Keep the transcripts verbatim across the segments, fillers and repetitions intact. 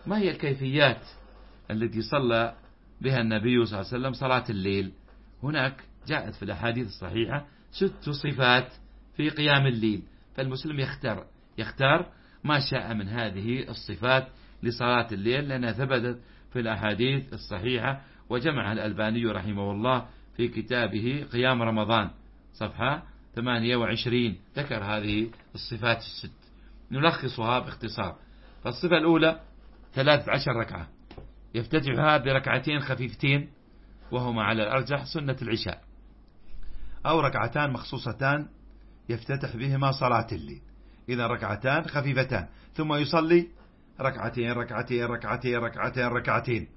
ما هي الكيفيات التي صلى بها النبي صلى الله عليه وسلم صلاة الليل؟ هناك جاءت في الأحاديث الصحيحة ست صفات في قيام الليل، فالمسلم يختار يختار ما شاء من هذه الصفات لصلاة الليل، لأنها ثبتت في الأحاديث الصحيحة، وجمعها الألباني رحمه الله في كتابه قيام رمضان صفحة ثمانية وعشرين، ذكر هذه الصفات الست نلخصها باختصار. فالصفة الأولى ثلاث عشر ركعة، يفتتحها بركعتين خفيفتين وهما على الأرجح سنة العشاء، أو ركعتان مخصوصتان يفتتح بهما صلاة الليل، إذا ركعتان خفيفتان، ثم يصلي ركعتين ركعتين ركعتين ركعتين ركعتين،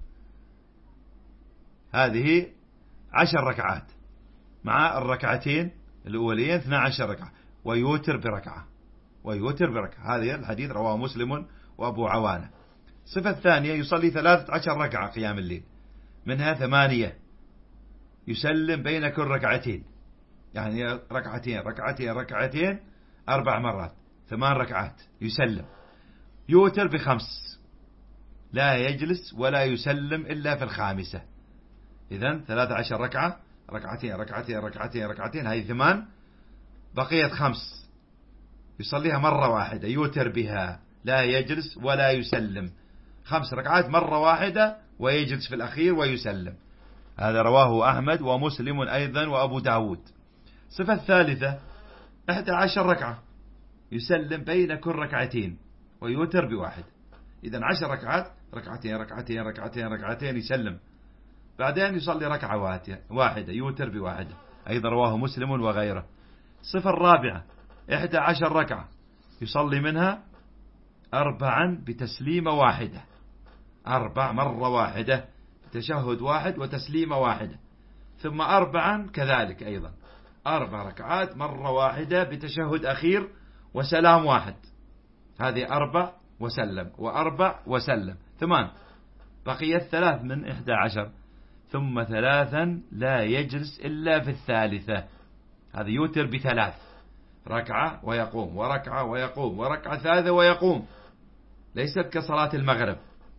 هذه عشر ركعات مع الركعتين الأولين اثنا عشر ركعة، ويوتر بركعة ويوتر بركعة. هذا الحديث رواه مسلم وأبو عوانة. الصفة الثانية يصلي ثلاثة عشر ركعة قيام الليل، منها ثمانية يسلم بين كل ركعتين، يعني ركعتين ركعتين ركعتين أربع مرات، ثمان ركعات يسلم. يوتر بخمس، لا يجلس ولا يسلم إلا في الخامسة. إذن ثلاثة عشر ركعة، ركعتين ركعتين ركعتين ركعتين، هذه ثمان، بقيت خمس يصليها مرة واحدة يوتر بها، لا يجلس ولا يسلم، خمس ركعات مرة واحدة ويجلس في الأخير ويسلم. هذا رواه أحمد ومسلم أيضا وأبو داود. الصفة الثالثة إحدى عشر ركعة يسلم بين كل ركعتين ويوتر بواحد، إذن عشر ركعات، ركعتين ركعتين ركعتين ركعتين يسلم، بعدين يصلي ركعة واحدة يوتر بواحدة، أيضا رواه مسلم وغيره. الصفة الرابعة إحدى عشر ركعة يصلي منها أربعا بتسليمة واحدة، أربع مرة واحدة، تشهد واحد وتسليمة واحدة، ثم أربعا كذلك أيضا، أربع ركعات مرة واحدة بتشهد أخير وسلام واحد، هذه أربع وسلم وأربع وسلم، ثمان، بقيت ثلاث من إحدى عشر، ثم ثلاثا لا يجلس إلا في الثالثة، هذا يوتر بثلاث، ركعة ويقوم وركعة ويقوم وركعة ثالثة ويقوم، ليست كصلاة المغرب.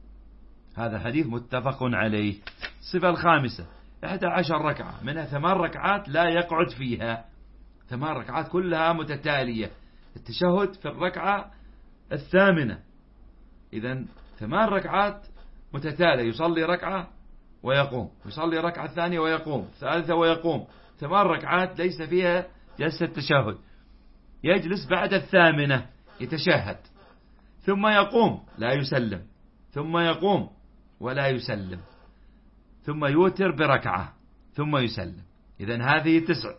هذا حديث متفق عليه. الصفة الخامسة إحدى عشر ركعة، منها ثمان ركعات لا يقعد فيها، ثمان ركعات كلها متتالية، التشهد في الركعة الثامنة، إذن ثمان ركعات متتالية، يصلي ركعة ويقوم، يصلي ركعة ثانية ويقوم، ثالثة ويقوم، ثمان ركعات ليس فيها جلسة تشهد، يجلس بعد الثامنة يتشهد، ثم يقوم لا يسلم، ثم يقوم ولا يسلم، ثم يوتر بركعة ثم يسلم، إذن هذه تسع،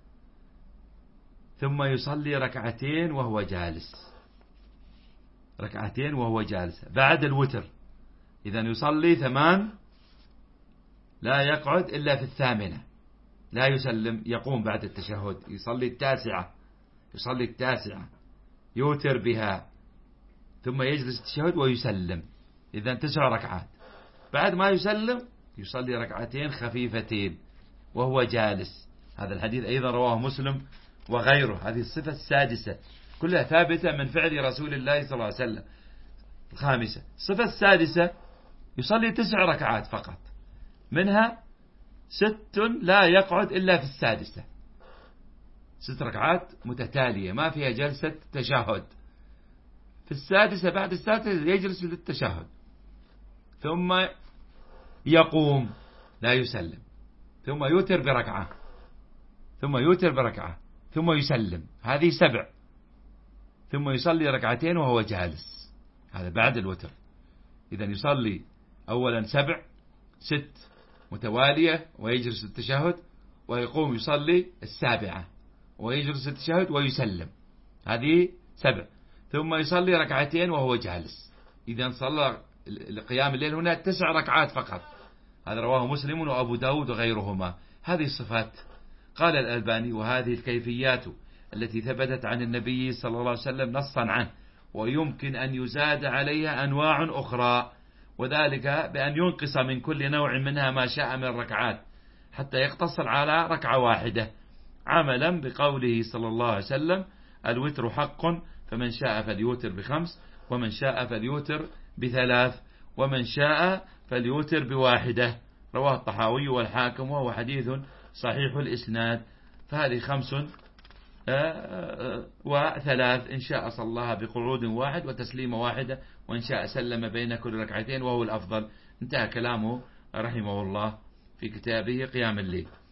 ثم يصلي ركعتين وهو جالس، ركعتين وهو جالس بعد الوتر، إذن يصلي ثمان، لا يقعد إلا في الثامنة، لا يسلم، يقوم بعد التشهد، يصلي التاسعة، يصلي التاسعة يوتر بها، ثم يجلس التشهد ويسلم، إذن تسع ركعات، بعد ما يسلم يصلي ركعتين خفيفتين وهو جالس. هذا الحديث أيضا رواه مسلم وغيره. هذه الصفة السادسة كلها ثابتة من فعل رسول الله صلى الله عليه وسلم. الخامسة الصفة السادسة يصلي تسع ركعات فقط، منها ست لا يقعد إلا في السادسة، ست ركعات متتالية ما فيها جلسة تشهد، في السادسة بعد السادسة يجلس للتشهد، ثم يقوم لا يسلم، ثم يوتر بركعة، ثم يوتر بركعة، ثم يسلم، هذه سبع، ثم يصلي ركعتين وهو جالس، هذا بعد الوتر. إذن يصلي أولا سبع ست متوالية ويجلس التشهد، ويقوم يصلي السابعة ويجلس التشهد ويسلم، هذه سبع، ثم يصلي ركعتين وهو جالس. إذن صلى قيام الليل هنا تسع ركعات فقط. هذا رواه مسلم وأبو داود وغيرهما. هذه الصفات قال الألباني وهذه الكيفيات التي ثبتت عن النبي صلى الله عليه وسلم نصا عنه، ويمكن أن يزاد عليها أنواع أخرى، وذلك بأن ينقص من كل نوع منها ما شاء من الركعات حتى يقتصر على ركعة واحدة، عملا بقوله صلى الله عليه وسلم: الوتر حق، فمن شاء فليوتر بخمس، ومن شاء فليوتر بثلاث، ومن شاء فليوتر بواحدة، رواه الطحاوي والحاكم وهو حديث صحيح الإسناد. فهذه خمس وثلاث، إن شاء صلىها بقعود واحد وتسليمة واحدة، وإن شاء سلم بين كل ركعتين وهو الأفضل. انتهى كلامه رحمه الله في كتابه قيام الليل.